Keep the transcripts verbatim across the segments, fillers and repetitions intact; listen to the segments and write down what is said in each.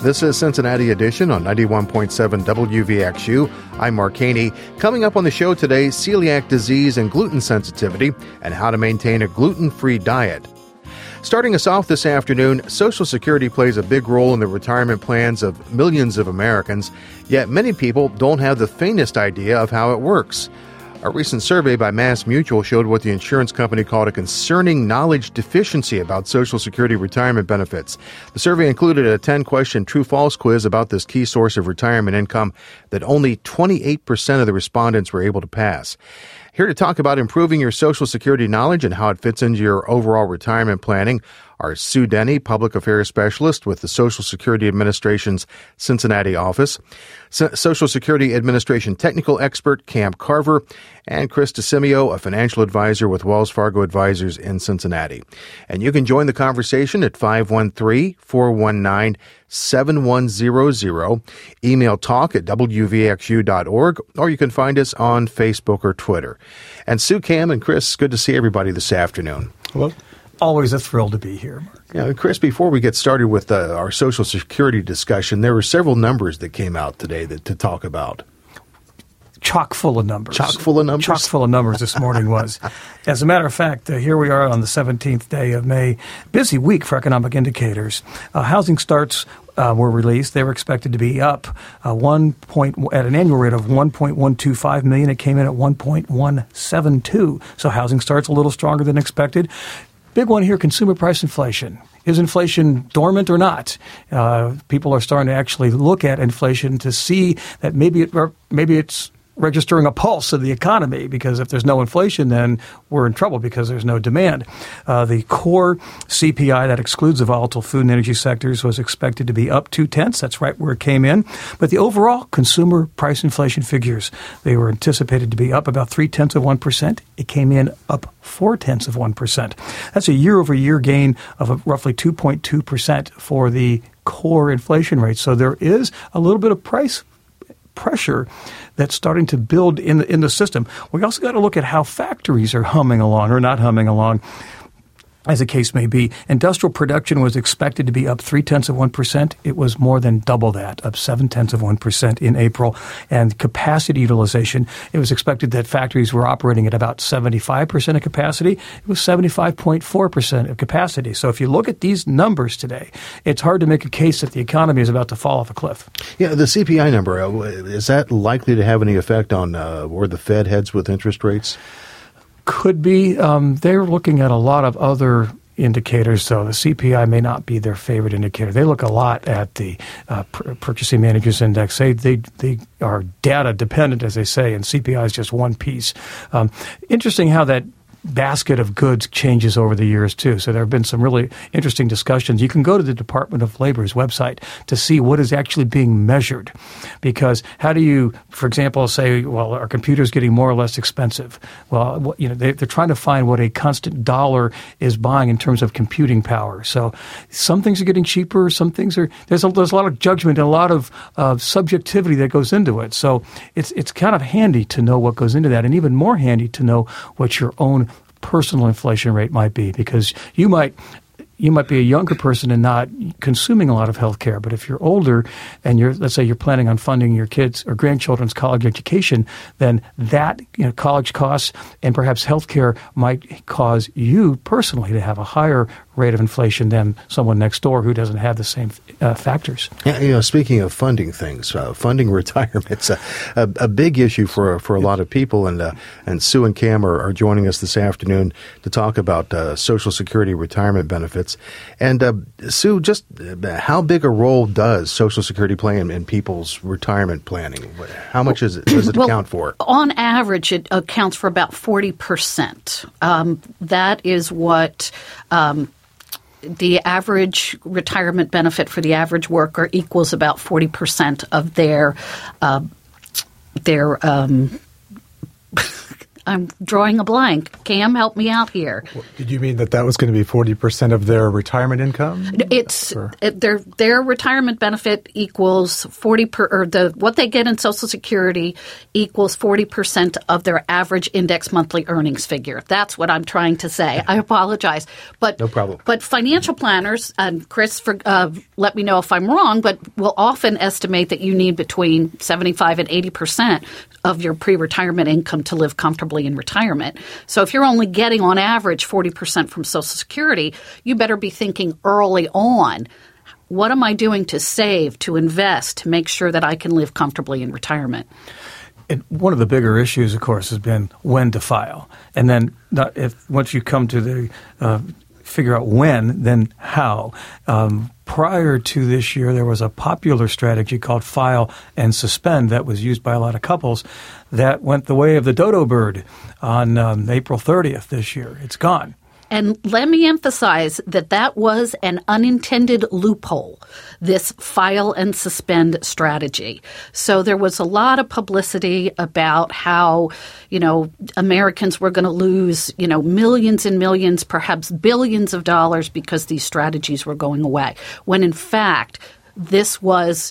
This is Cincinnati Edition on ninety-one point seven W V X U. I'm Mark Haney. Coming up on the show today, celiac disease and gluten sensitivity and how to maintain a gluten-free diet. Starting us off this afternoon, Social Security plays a big role in the retirement plans of millions of Americans, yet many people don't have the faintest idea of how it works. A recent survey by Mass Mutual showed what the insurance company called a concerning knowledge deficiency about Social Security retirement benefits. The survey included a ten-question true-false quiz about this key source of retirement income that only twenty-eight percent of the respondents were able to pass. Here to talk about improving your Social Security knowledge and how it fits into your overall retirement planning are Sue Denny, Public Affairs Specialist with the Social Security Administration's Cincinnati office, so- Social Security Administration Technical Expert Camp Carver, and Chris DeSimio, a Financial Advisor with Wells Fargo Advisors in Cincinnati. And you can join the conversation at five one three, four one nine, seven one zero zero, email talk at w v x u dot org, or you can find us on Facebook or Twitter. And Sue, Cam, and Chris, good to see everybody this afternoon. Hello. Always a thrill to be here, Mark. Yeah, Chris, before we get started with uh, our Social Security discussion, there were several numbers that came out today that, to talk about. Chock full of numbers. Chock full of numbers? Chock full of numbers this morning was. As a matter of fact, uh, here we are on the seventeenth day of May. Busy week for economic indicators. Uh, housing starts uh, were released. They were expected to be up uh, one point at an annual rate of one point one two five million. It came in at one point one seven two. So housing starts a little stronger than expected. Big one here, consumer price inflation. Is inflation dormant or not? Uh, people are starting to actually look at inflation to see that maybe it, or maybe it's registering a pulse of the economy, because if there's no inflation, then we're in trouble because there's no demand. Uh, the core C P I, that excludes the volatile food and energy sectors, was expected to be up two-tenths. That's right where it came in. But the overall consumer price inflation figures, they were anticipated to be up about three-tenths of one percent. It came in up four-tenths of one percent. That's a year-over-year gain of a roughly two point two percent for the core inflation rate. So there is a little bit of price pressure that's starting to build in the, in the system. We also got to look at how factories are humming along or not humming along, as the case may be. Industrial production was expected to be up three-tenths of one percent. It was more than double that, up seven-tenths of one percent in April. And capacity utilization, it was expected that factories were operating at about seventy-five percent of capacity. It was seventy-five point four percent of capacity. So if you look at these numbers today, it's hard to make a case that the economy is about to fall off a cliff. Yeah, the C P I number, uh, is that likely to have any effect on uh, where the Fed heads with interest rates? Could be. Um, they're looking at a lot of other indicators, so the C P I may not be their favorite indicator. They look a lot at the uh, pur- Purchasing Managers Index. They, they they are data dependent, as they say, and C P I is just one piece. Um, interesting how that basket of goods changes over the years, too. So there have been some really interesting discussions. You can go to the Department of Labor's website to see what is actually being measured. Because how do you, for example, say, well, are computers getting more or less expensive? Well, you know, they, they're trying to find what a constant dollar is buying in terms of computing power. So some things are getting cheaper, some things are, there's a, there's a lot of judgment and a lot of uh, subjectivity that goes into it. So it's it's kind of handy to know what goes into that, and even more handy to know what your own personal inflation rate might be, because you might you might be a younger person and not consuming a lot of health care. But if you're older and you're, let's say you're planning on funding your kids' or grandchildren's college education, then that, you know, college costs and perhaps health care might cause you personally to have a higher rate of inflation than someone next door who doesn't have the same uh, factors. Yeah, you know, speaking of funding things, uh, funding retirement, a, a, a big issue for for a lot of people. And uh, and Sue and Cam are, are joining us this afternoon to talk about uh, Social Security retirement benefits. And uh, Sue, just uh, how big a role does Social Security play in, in people's retirement planning? How much is it, does it well, account for? On average, it accounts for about forty percent. Um, that is what um, the average retirement benefit for the average worker equals about forty percent of their uh, their um, I'm drawing a blank. Cam, help me out here. Did you mean that that was going to be forty percent of their retirement income? It's it, their their retirement benefit equals forty per or the what they get in Social Security equals forty percent of their average index monthly earnings figure. That's what I'm trying to say. I apologize, but no problem. But financial planners, and Chris, for, uh, let me know if I'm wrong, but will often estimate that you need between seventy-five and eighty percent of your pre-retirement income to live comfortably in retirement. So if you're only getting on average forty percent from Social Security, you better be thinking early on, what am I doing to save, to invest, to make sure that I can live comfortably in retirement? And one of the bigger issues, of course, has been when to file. And then not if once you come to the uh, figure out when, then how. Um, prior to this year, there was a popular strategy called file and suspend that was used by a lot of couples that went the way of the dodo bird on um, April thirtieth this year. It's gone. And let me emphasize that that was an unintended loophole, this file and suspend strategy. So there was a lot of publicity about how, you know, Americans were going to lose, you know, millions and millions, perhaps billions of dollars because these strategies were going away, when in fact this was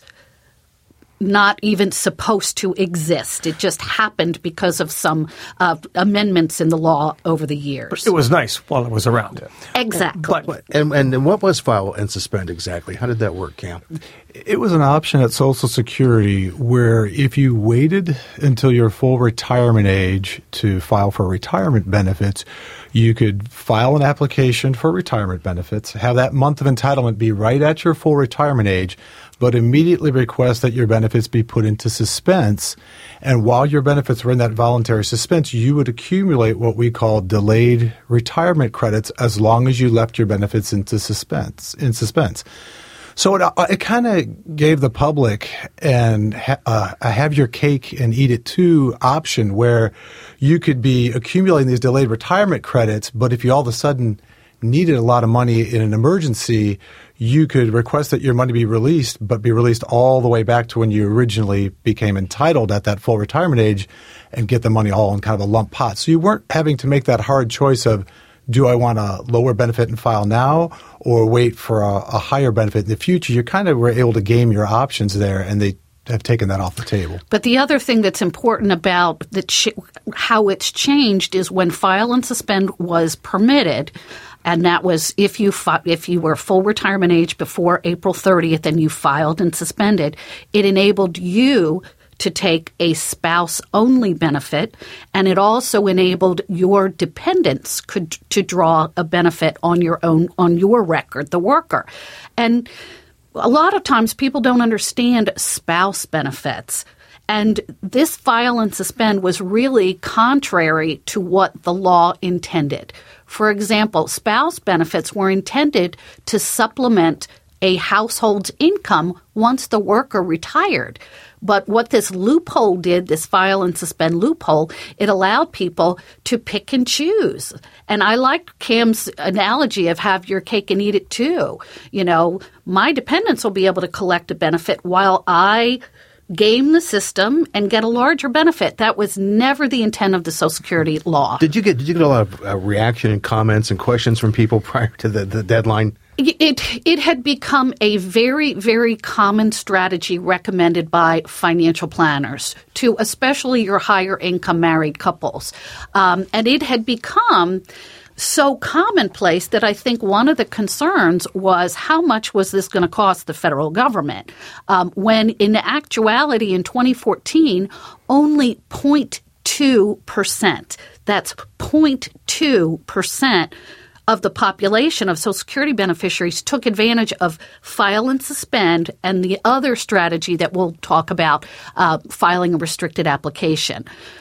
not even supposed to exist. It just happened because of some uh, amendments in the law over the years. It was nice while it was around. Exactly. But, and, and what was file and suspend exactly? How did that work, Cam? It was an option at Social Security where if you waited until your full retirement age to file for retirement benefits, you could file an application for retirement benefits, have that month of entitlement be right at your full retirement age, but immediately request that your benefits be put into suspense. And while your benefits were in that voluntary suspense, you would accumulate what we call delayed retirement credits as long as you left your benefits into suspense. In suspense. So it, it kind of gave the public an uh, a have your cake and eat it too option where you could be accumulating these delayed retirement credits, but if you all of a sudden needed a lot of money in an emergency, you could request that your money be released, but be released all the way back to when you originally became entitled at that full retirement age and get the money all in kind of a lump pot. So you weren't having to make that hard choice of, do I want a lower benefit and file now or wait for a, a higher benefit in the future? You kind of were able to game your options there, and they have taken that off the table. But the other thing that's important about the ch- how it's changed is when file and suspend was permitted, and that was if you fi- if you were full retirement age before April thirtieth and you filed and suspended, it enabled you to take a spouse-only benefit, and it also enabled your dependents could to draw a benefit on your own on your record, the worker. And a lot of times people don't understand spouse benefits. And this file and suspend was really contrary to what the law intended. For example, spouse benefits were intended to supplement a household's income once the worker retired. But what this loophole did, this file and suspend loophole, it allowed people to pick and choose. And I like Cam's analogy of have your cake and eat it too. You know, my dependents will be able to collect a benefit while I game the system and get a larger benefit. That was never the intent of the Social Security law. Did you get did you get a lot of uh, reaction and comments and questions from people prior to the, the deadline? It it had become a very, very common strategy recommended by financial planners to especially your higher income married couples. Um, and it had become so commonplace that I think one of the concerns was how much was this going to cost the federal government? Um, when in actuality in twenty fourteen, only zero point two percent, that's zero point two percent of the population of Social Security beneficiaries took advantage of file and suspend and the other strategy that we'll talk about, uh, filing a restricted application.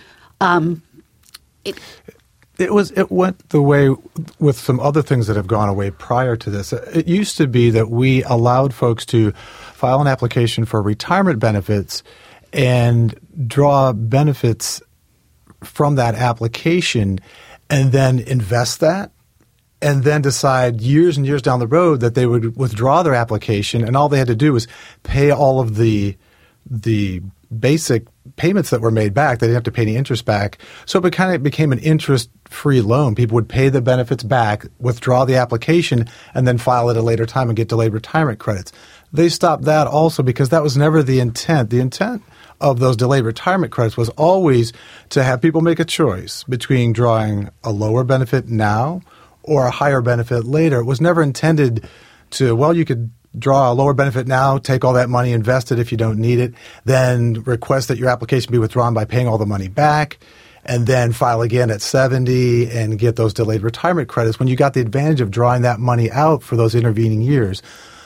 Um, it, It was. It went the way with some other things that have gone away prior to this. It used to be that we allowed folks to file an application for retirement benefits and draw benefits from that application and then invest that and then decide years and years down the road that they would withdraw their application, and all they had to do was pay all of the the basic payments that were made back. They didn't have to pay any interest back. So it kind of became an interest-free loan. People would pay the benefits back, withdraw the application, and then file at a later time and get delayed retirement credits. They stopped that also because that was never the intent. The intent of those delayed retirement credits was always to have people make a choice between drawing a lower benefit now or a higher benefit later. It was never intended to, well, you could draw a lower benefit now, take all that money, invest it if you don't need it, then request that your application be withdrawn by paying all the money back, and then file again at seventy and get those delayed retirement credits when you got the advantage of drawing that money out for those intervening years.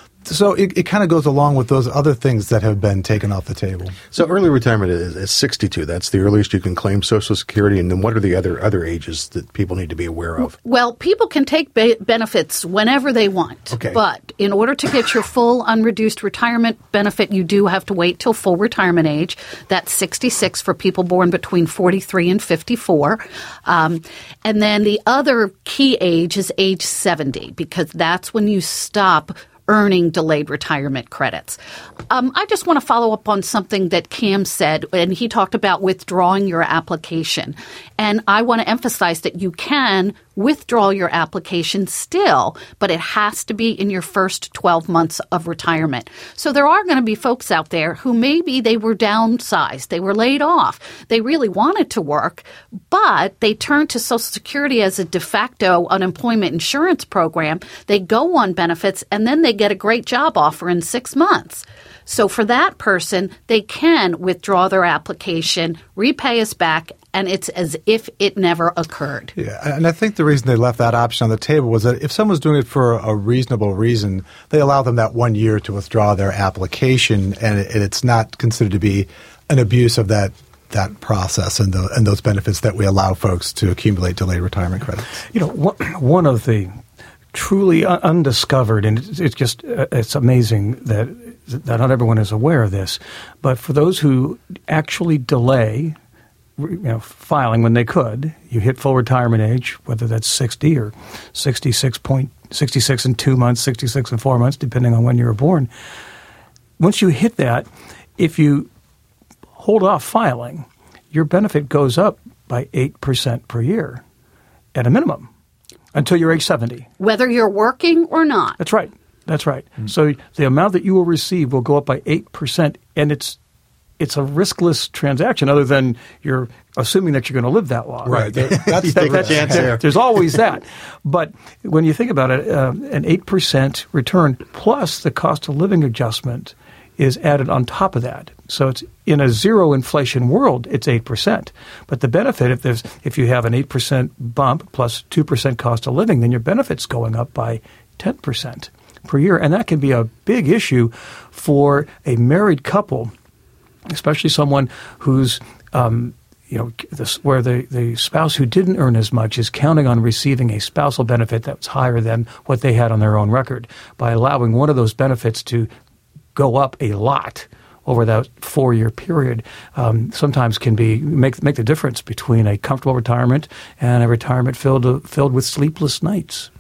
So it, it kind of goes along with those other things that have been taken off the table. So early retirement is, is sixty-two. That's the earliest you can claim Social Security. And then what are the other other ages that people need to be aware of? Well, people can take be- benefits whenever they want. Okay. But in order to get your full unreduced retirement benefit, you do have to wait till full retirement age. That's sixty-six for people born between forty-three and fifty-four. Um, and then the other key age is age seventy, because that's when you stop earning delayed retirement credits. Um, I just want to follow up on something that Cam said, and he talked about withdrawing your application. And I want to emphasize that you can withdraw your application still, but it has to be in your first twelve months of retirement. So there are going to be folks out there who maybe they were downsized, they were laid off, they really wanted to work, but they turned to Social Security as a de facto unemployment insurance program. They go on benefits, and then they get a great job offer in six months. So for that person, they can withdraw their application, repay us back, and it's as if it never occurred. Yeah, and I think the reason they left that option on the table was that if someone's doing it for a reasonable reason, they allow them that one year to withdraw their application, and it's not considered to be an abuse of that that process and, the, and those benefits that we allow folks to accumulate delayed retirement credits. You know, one of the truly undiscovered, and it's just it's amazing that that not everyone is aware of this, but for those who actually delay, you know, filing when they could, you hit full retirement age, whether that's sixty or sixty-six point sixty-six in two months, sixty-six in four months, depending on when you were born. Once you hit that, if you hold off filing, your benefit goes up by eight percent per year at a minimum until you're age seventy. Whether you're working or not. That's right. That's right. Mm-hmm. So the amount that you will receive will go up by eight percent, and it's it's a riskless transaction other than you're assuming that you're going to live that long. Right. There, that's there, the chance there. There's always that. But when you think about it, uh, an eight percent return plus the cost of living adjustment is added on top of that. So it's in a zero inflation world, it's eight percent. But the benefit, if there's if you have an eight percent bump plus two percent cost of living, then your benefit's going up by ten percent per year. And that can be a big issue for a married couple, especially someone who's, um, you know, this, where the, the spouse who didn't earn as much is counting on receiving a spousal benefit that's higher than what they had on their own record. By allowing one of those benefits to go up a lot over that four-year period, um, sometimes can be make make the difference between a comfortable retirement and a retirement filled filled with sleepless nights.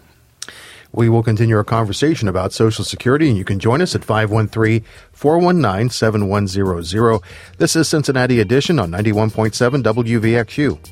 We will continue our conversation about Social Security, and you can join us at five one three, four one nine, seven one zero zero. This is Cincinnati Edition on ninety-one point seven W V X U.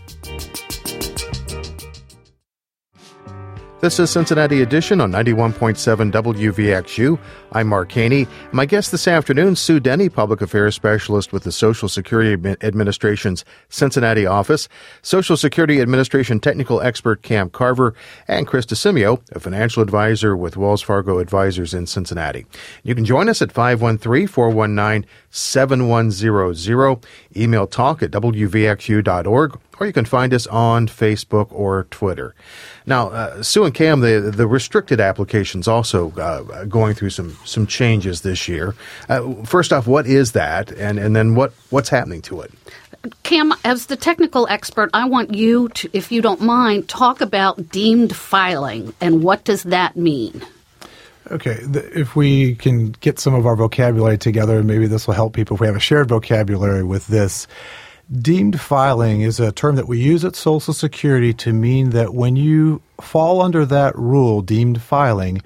This is Cincinnati Edition on ninety-one point seven W V X U. I'm Mark Haney. My guest this afternoon, Sue Denny, Public Affairs Specialist with the Social Security Administration's Cincinnati office, Social Security Administration Technical Expert Cam Carver, and Chris DeSimio, a financial advisor with Wells Fargo Advisors in Cincinnati. You can join us at five one three, four one nine, seven one zero zero. Email talk at w v x u dot org, or you can find us on Facebook or Twitter. Now, uh, Sue and Cam, the the restricted applications also uh, going through some some changes this year. Uh, first off, what is that, and and then what what's happening to it? Cam, as the technical expert, I want you to, if you don't mind, talk about deemed filing and what does that mean? Okay, if we can get some of our vocabulary together, maybe this will help people if we have a shared vocabulary with this. Deemed filing is a term that we use at Social Security to mean that when you fall under that rule, deemed filing,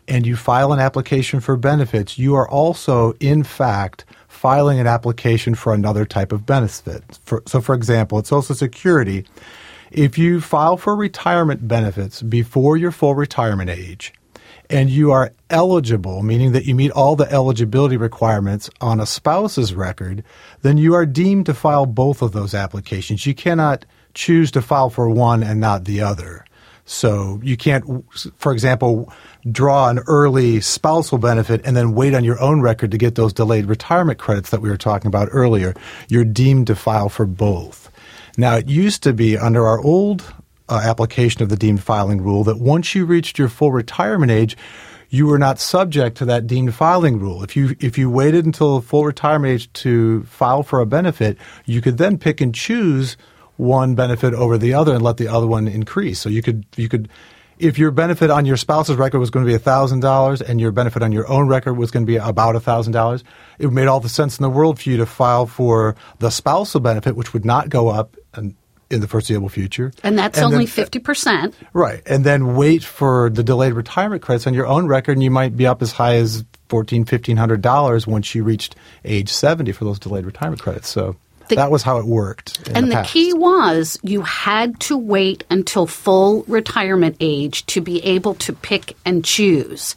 and you file an application for benefits, you are also, in fact, filing an application for another type of benefit. For, so, for example, at Social Security, if you file for retirement benefits before your full retirement age, and you are eligible, meaning that you meet all the eligibility requirements on a spouse's record, then you are deemed to file both of those applications. You cannot choose to file for one and not the other. So you can't, for example, draw an early spousal benefit and then wait on your own record to get those delayed retirement credits that we were talking about earlier. You're deemed to file for both. Now, it used to be under our old uh, application of the deemed filing rule that once you reached your full retirement age, you were not subject to that deemed filing rule. If you if you waited until full retirement age to file for a benefit, you could then pick and choose one benefit over the other and let the other one increase. So you could you could if your benefit on your spouse's record was going to be one thousand dollars and your benefit on your own record was going to be about one thousand dollars, it made all the sense in the world for you to file for the spousal benefit, which would not go up in, in the foreseeable future. And that's and only then, fifty percent. Right. And then wait for the delayed retirement credits on your own record, and you might be up as high as fourteen hundred dollars, fifteen hundred dollars once you reached age seventy for those delayed retirement credits. So The, that was how it worked. And the, the key was you had to wait until full retirement age to be able to pick and choose.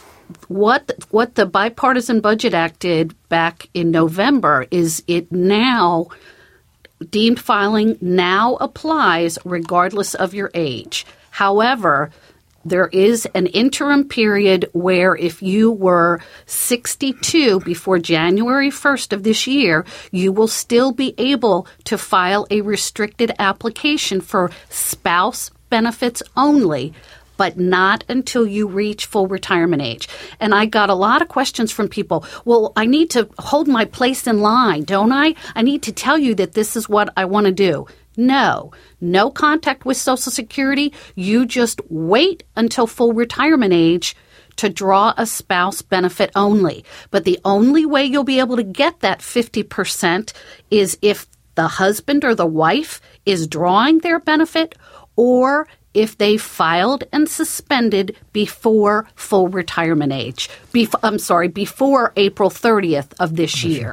What what the Bipartisan Budget Act did back in November is it now, deemed filing now applies regardless of your age. However, there is an interim period where if you were sixty-two before January first of this year, you will still be able to file a restricted application for spouse benefits only, but not until you reach full retirement age. And I got a lot of questions from people. Well, I need to hold my place in line, don't I? I need to tell you that this is what I want to do. No, no contact with Social Security. You just wait until full retirement age to draw a spouse benefit only. But the only way you'll be able to get that fifty percent is if the husband or the wife is drawing their benefit or if they filed and suspended before full retirement age. Bef- I'm sorry, before April thirtieth of this year.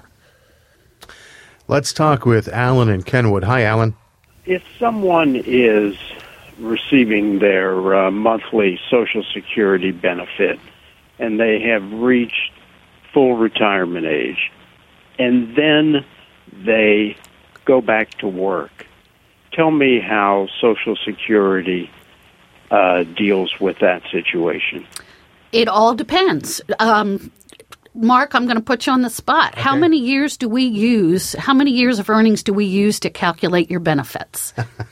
Let's talk with Alan in Kenwood. Hi, Alan. If someone is receiving their uh, monthly Social Security benefit and they have reached full retirement age, and then they go back to work, tell me how Social Security uh, deals with that situation. It all depends. Um, Mark, I'm going to put you on the spot. Okay. How many years do we use, how many years of earnings do we use to calculate your benefits?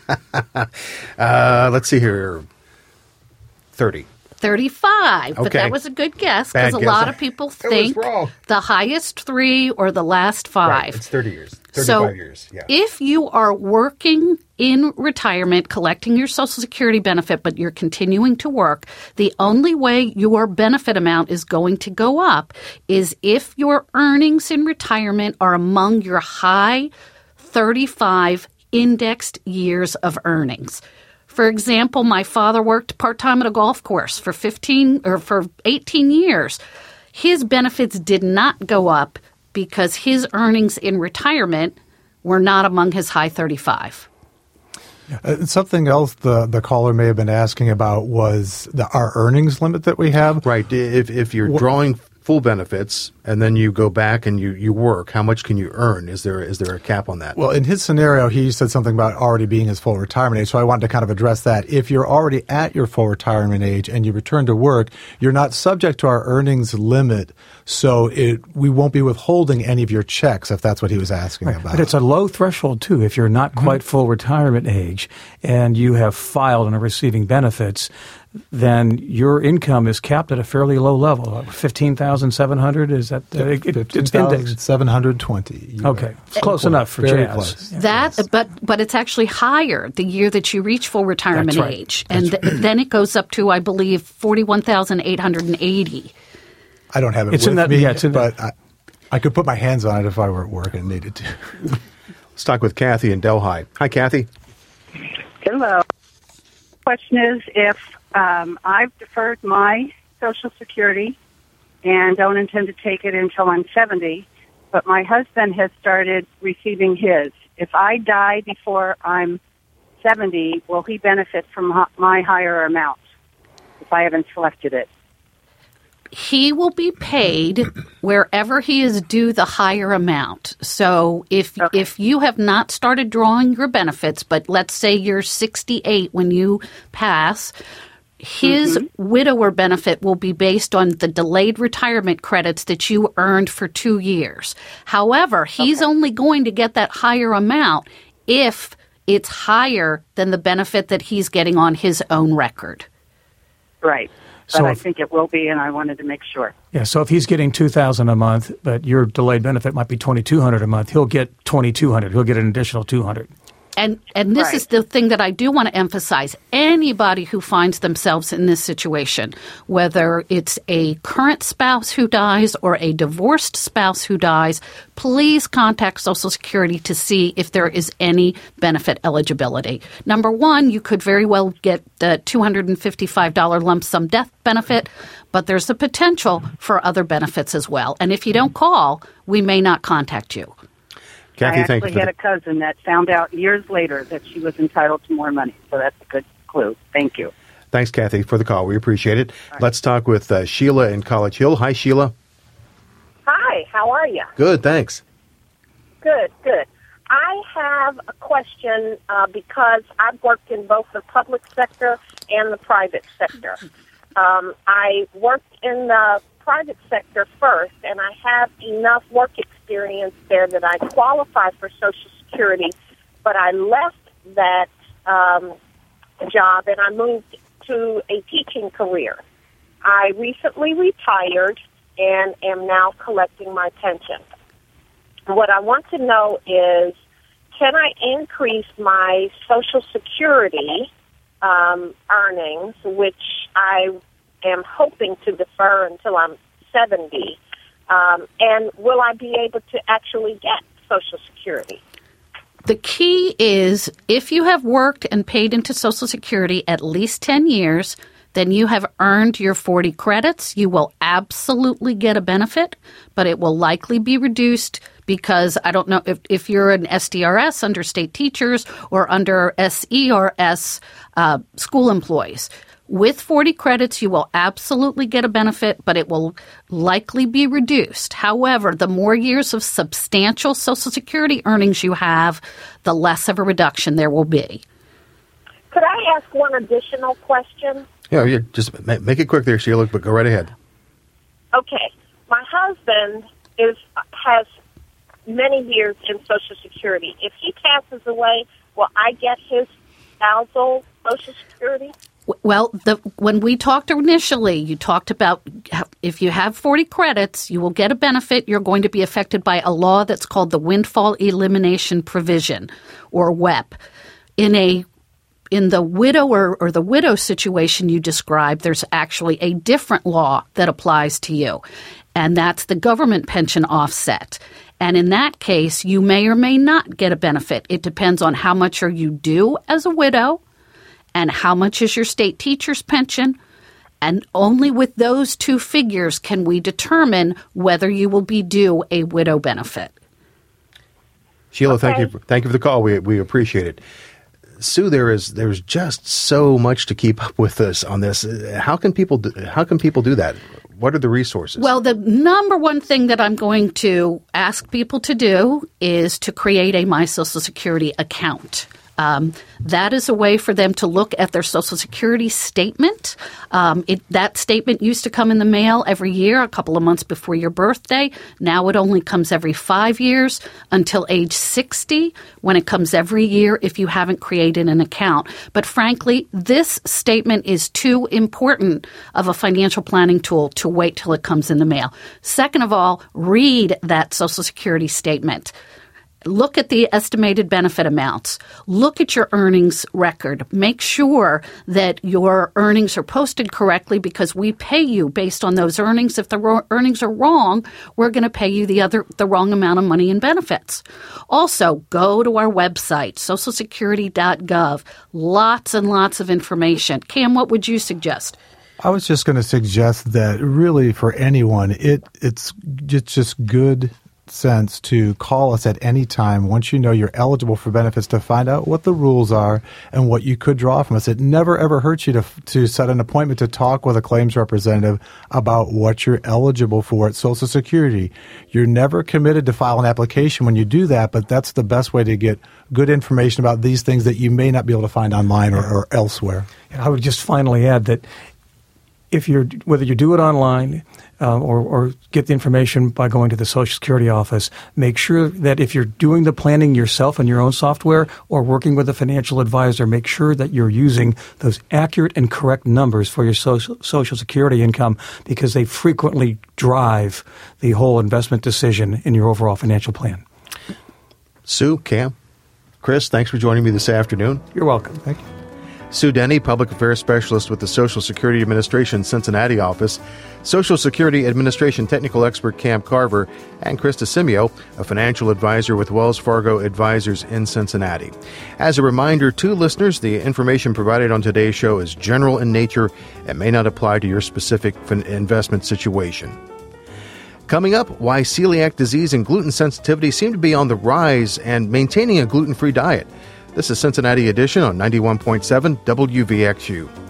uh, let's see here. thirty. thirty-five. Okay. But that was a good guess because a guess. lot of people think the highest three or the last five. Right. It's thirty years. thirty-five so years. Yeah. If you are working in retirement, collecting your Social Security benefit, but you're continuing to work, the only way your benefit amount is going to go up is if your earnings in retirement are among your high thirty-five indexed years of earnings. For example, my father worked part-time at a golf course for fifteen or for eighteen years. His benefits did not go up because his earnings in retirement were not among his high thirty-five. Uh, something else the, the caller may have been asking about was the, our earnings limit that we have. Right. If if you're drawing full benefits and then you go back and you, you work, how much can you earn? Is there is there a cap on that? Well, in his scenario, he said something about already being his full retirement age, so I wanted to kind of address that. If you're already at your full retirement age and you return to work, you're not subject to our earnings limit, so it we won't be withholding any of your checks, if that's what he was asking right. about. But it's a low threshold, too. If you're not quite mm-hmm. full retirement age and you have filed and are receiving benefits, then your income is capped at a fairly low level. fifteen thousand seven hundred dollars, is that uh, it, it's indexed? seven hundred twenty dollars. Okay. It's close quite, enough for very jazz. Close. That, yes. but but it's actually higher the year that you reach full retirement That's right. age. And th- then it goes up to, I believe, forty-one thousand eight hundred eighty dollars. I don't have it it's with in that, me, yeah, it's in but that. I, I could put my hands on it if I were at work and needed to. Let's talk with Kathy in Delhi. Hi, Kathy. Hello. Question is, if um, I've deferred my Social Security and don't intend to take it until I'm seventy, but my husband has started receiving his. If I die before I'm seventy, will he benefit from my higher amount if I haven't selected it? He will be paid wherever he is due the higher amount. So if okay. if you have not started drawing your benefits, but let's say you're sixty-eight when you pass, his mm-hmm. widower benefit will be based on the delayed retirement credits that you earned for two years. However, he's okay. only going to get that higher amount if it's higher than the benefit that he's getting on his own record. Right. But so I if, think it will be, and I wanted to make sure. Yeah, so if he's getting two thousand dollars a month, but your delayed benefit might be twenty-two hundred dollars a month, he'll get twenty-two hundred dollars. He'll get an additional two hundred dollars. And and this right. is the thing that I do want to emphasize. Anybody who finds themselves in this situation, whether it's a current spouse who dies or a divorced spouse who dies, please contact Social Security to see if there is any benefit eligibility. Number one, you could very well get the two hundred fifty-five dollars lump sum death benefit, but there's the potential for other benefits as well. And if you don't call, we may not contact you. Kathy, I actually thank you had the- a cousin that found out years later that she was entitled to more money, so that's a good clue. Thank you. Thanks, Kathy, for the call. We appreciate it. Right. Let's talk with uh, Sheila in College Hill. Hi, Sheila. Hi, how are you? Good, thanks. Good, good. I have a question uh, because I've worked in both the public sector and the private sector. Um, I worked in the private sector first, and I have enough work experience there that I qualify for Social Security, but I left that um, job and I moved to a teaching career. I recently retired and am now collecting my pension. What I want to know is, can I increase my Social Security um, earnings, which I am hoping to defer until I'm seventy, um, and will I be able to actually get Social Security? The key is if you have worked and paid into Social Security at least ten years, then you have earned your forty credits. You will absolutely get a benefit, but it will likely be reduced because I don't know if, if you're an S D R S under state teachers or under S E R S uh, school employees. With forty credits, you will absolutely get a benefit, but it will likely be reduced. However, the more years of substantial Social Security earnings you have, the less of a reduction there will be. Could I ask one additional question? Yeah, yeah, just make it quick there, Sheila, but go right ahead. Okay. My husband is has many years in Social Security. If he passes away, will I get his spousal Social Security? Well, the, when we talked initially, you talked about if you have forty credits, you will get a benefit. You're going to be affected by a law that's called the Windfall Elimination Provision, or W E P. In a in the widower or the widow situation you described, there's actually a different law that applies to you, and that's the government pension offset. And in that case, you may or may not get a benefit. It depends on how much are you due as a widow and how much is your state teacher's pension. And only with those two figures can we determine whether you will be due a widow benefit. Sheila, okay. thank you. For, thank you for the call. We we appreciate it. Sue, there is there's just so much to keep up with this on this. How can people do, how can people do that? What are the resources? Well, the number one thing that I'm going to ask people to do is to create a My Social Security account. Um, that is a way for them to look at their Social Security statement. Um, it, that statement used to come in the mail every year, a couple of months before your birthday. Now it only comes every five years until age sixty, when it comes every year if you haven't created an account. But frankly, this statement is too important of a financial planning tool to wait till it comes in the mail. Second of all, read that Social Security statement. Look at the estimated benefit amounts. Look at your earnings record. Make sure that your earnings are posted correctly because we pay you based on those earnings. If the ro- earnings are wrong, we're going to pay you the other the wrong amount of money in benefits. Also, go to our website, social security dot gov. Lots and lots of information. Cam, what would you suggest? I was just going to suggest that really for anyone, it it's it's just good sense to call us at any time once you know you're eligible for benefits to find out what the rules are and what you could draw from us. It never ever hurts you to to set an appointment to talk with a claims representative about what you're eligible for at Social Security. You're never committed to file an application when you do that, but that's the best way to get good information about these things that you may not be able to find online or, or elsewhere. I would just finally add that if you're whether you do it online uh, or, or get the information by going to the Social Security office, make sure that if you're doing the planning yourself in your own software or working with a financial advisor, make sure that you're using those accurate and correct numbers for your social, social Security income, because they frequently drive the whole investment decision in your overall financial plan. Sue, Cam, Chris, thanks for joining me this afternoon. You're welcome. Thank you. Sue Denny, Public Affairs Specialist with the Social Security Administration Cincinnati office, Social Security Administration Technical Expert Cam Carver, and Krista Simeo, a financial advisor with Wells Fargo Advisors in Cincinnati. As a reminder to listeners, the information provided on today's show is general in nature and may not apply to your specific investment situation. Coming up, why celiac disease and gluten sensitivity seem to be on the rise and maintaining a gluten-free diet. This is Cincinnati Edition on ninety-one point seven W V X U.